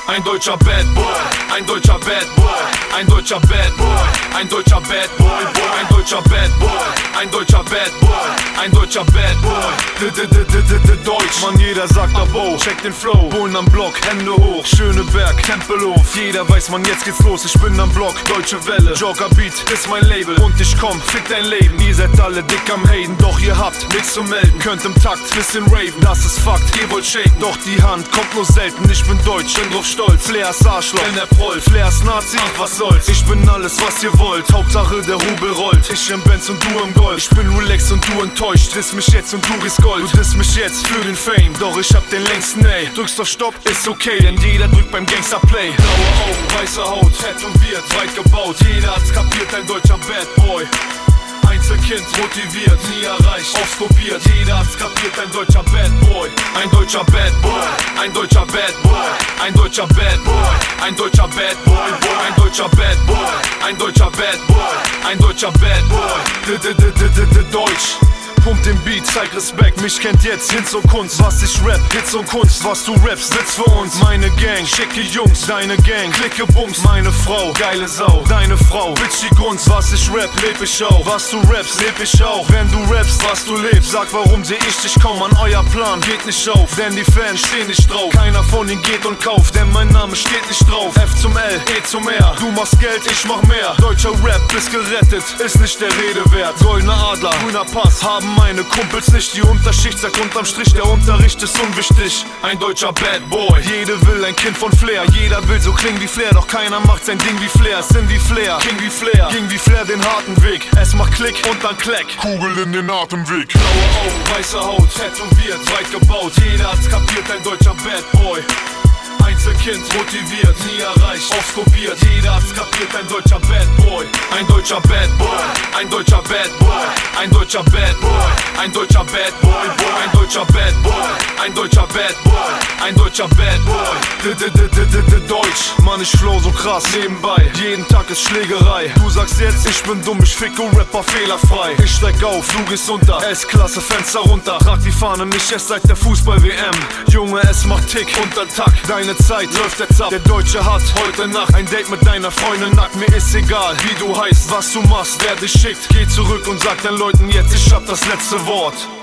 Ein deutscher Bad Boy, ein deutscher Bad Boy, ein deutscher Bad Boy, ein deutscher Bad Boy, ein deutscher Bad Boy, ein deutscher Bad Boy, ein deutscher Bad Boy. Deutsch, Mann, jeder sagt Abo, check den Flow, Bullen am Block, Hände hoch, Schöneberg, Tempelhof. Jeder weiß, man, jetzt geht's los, ich bin am Block, Deutsche Welle, Joker Beat, ist mein Label und ich komm, fick dein Leben. Ihr seid alle dick am Haten, doch ihr habt nichts zu melden. Könnt im Takt, bisschen raven, das ist Fakt, ihr wollt shaken, doch die Hand kommt nur selten. Ich bin deutsch, bin drauf stolz, Flairs Arschloch, denn er prollt, Flairs Nazi, ach was soll's. Ich bin alles, was ihr wollt, Hauptsache der Rubel rollt. Ich im Benz und du im Gold, ich bin relaxed und du enttäuscht. Diss mich jetzt und du riechst Gold, du diss mich jetzt für den Fame, doch ich hab den längsten, ey. Drückst auf Stopp, ist okay, denn jeder drückt beim Gangster-Play. Blaue Augen, weiße Haut, tätowiert, weit gebaut, jeder hat's kapiert, ein deutscher Bad Boy. Einzelkind, motiviert, nie erreicht, oft kopiert, jeder hat's kapiert, ein deutscher Bad Boy. Ein deutscher Bad Boy, ein deutscher Bad Boy, ein deutscher Bad Boy, ein deutscher Bad Boy, ein deutscher Bad Boy, ein deutscher Bad Boy, ein deutscher Bad Boy. Deutsch. Pump den Beat, zeig Respekt, mich kennt jetzt Hits und Kunst. Was ich rap, Hits und Kunst, was du rappst, sitzt für uns. Meine Gang, schicke Jungs, deine Gang, klicke Bums. Meine Frau, geile Sau, deine Frau, bitch die Gunst. Was ich rap, leb ich auch, was du rappst, leb ich auch. Wenn du rappst, was du lebst, sag warum seh ich dich kaum an. Euer Plan geht nicht auf, denn die Fans stehen nicht drauf. Keiner von ihnen geht und kauft, denn mein Name steht nicht drauf. F zum L, E zum R, du machst Geld, ich mach mehr. Deutscher Rap, bist gerettet, ist nicht der Rede wert. Goldener Adler, grüner Pass, haben meine Kumpels nicht. Die Unterschicht sagt unterm Strich, der Unterricht ist unwichtig. Ein deutscher Bad Boy, jede will ein Kind von Flair. Jeder will so klingen wie Flair, doch keiner macht sein Ding wie Flair. Sin wie Flair, King wie Flair, ging wie Flair den harten Weg. Es macht Klick und dann Kleck, Kugel in den Atemweg. Blaue Augen, weiße Haut, tätowiert, weit gebaut, jeder hat's kapiert, ein deutscher Bad Boy. Einzelkind, motiviert, nie erreicht, oft kopiert, jeder hat's kapiert, ein deutscher Bad Boy. Ein deutscher Bad Boy, ein deutscher Bad Boy, ein deutscher Bad Boy, ein deutscher Bad Boy, ein deutscher Bad Boy, ein deutscher Bad Boy, ein deutscher Bad Boy. Deutsch, Mann, ich flow so krass, nebenbei, jeden Tag ist Schlägerei. Du sagst jetzt, ich bin dumm, ich ficke Rapper fehlerfrei. Ich steig auf, du gehst unter, S-Klasse, Fenster runter. Trag die Fahne nicht erst seit der Fußball-WM. Junge, es macht Tick und dann Tack, deine Zeit läuft der Zap. Der Deutsche hat heute Nacht ein Date mit deiner Freundin nackt. Mir ist egal, wie du heißt, was du machst, wer dich schickt. Geh zurück und sag den Leuten jetzt, ich hab das letzte Wort.